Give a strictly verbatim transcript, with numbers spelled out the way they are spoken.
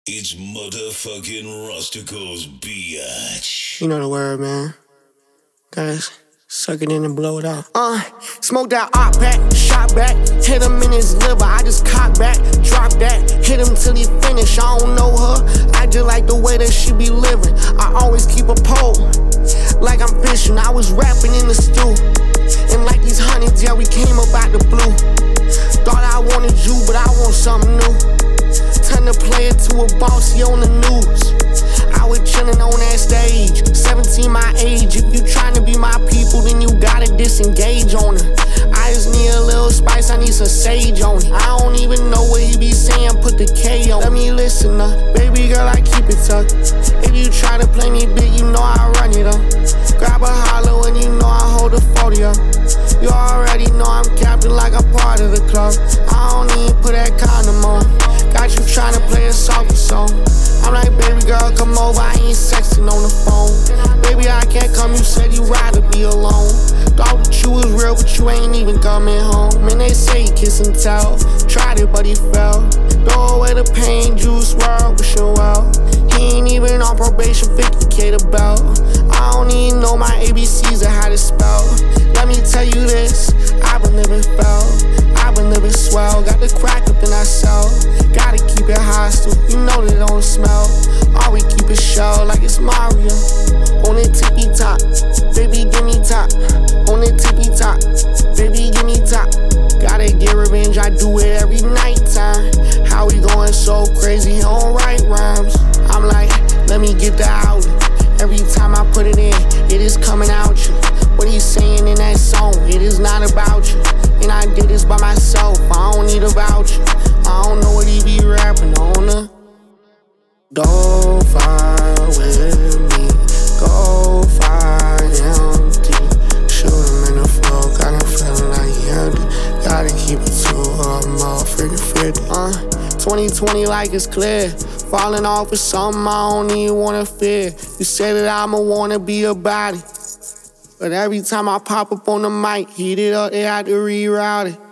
It's motherfucking Rusticals, bitch. You know the word, man. Guys, suck it in and blow it out. Uh, smoke that op pack, shot back, hit him in his liver. I just cock back, drop that, hit him till he finish. I don't know her, I just like the way that she be living. I always keep a pole, like I'm fishing. I was rapping in the stew, and like these honeys, yeah, we came up out the blue. Thought I wanted you, but I want something new. Turn the player to a boss, he on the news. I was chillin' on that stage, seventeen my age. If you tryna be my people, then you gotta disengage on her. I just need a little spice, I need some sage on it. I don't even know what he be saying, put the K on. Let me listen up, baby girl, I keep it tucked. If you try to play me big, you know I run it up. Grab a hollow and you know I hold a forty up. You already know I'm captain like a part of the club. I don't even put that condom on. Got you tryna play a softer song. I'm like, baby girl, come over, I ain't sexting on the phone. Baby, I can't come, you said you rather be alone. Thought that you was real, but you ain't even coming home. Man, they say he kiss and tell. Tried it, but he fell. Throw away the pain, juice world, wishing well. He ain't even on probation, fifty K the belt. I don't even know my A B Cs or how to spell. Let me tell you this, I've been living fell. I've been living swell, got the crack up and I sell. Gotta keep it hostile, you know they don't smell. All we keep it shell like it's Mario. On the tippy top, baby give me top. On the tippy top, baby give me top. Gotta get revenge, I do it every night time. How we going so crazy, he don't write rhymes. I'm like, let me get the outlet. Every time I put it in, it is coming out you. What he's saying in that song, it is not about you. And I did this by myself, I don't need a voucher. I don't know what he be rapping on the. Don't fight with me, go find empty. Shoot him in the floor, got him feeling like he empty. Gotta keep it to a motherfucking fifty. Uh, twenty twenty like it's clear. Falling off with something I don't even wanna fear. You say that I'ma wanna be about it, but every time I pop up on the mic, heat it up, they had to reroute it.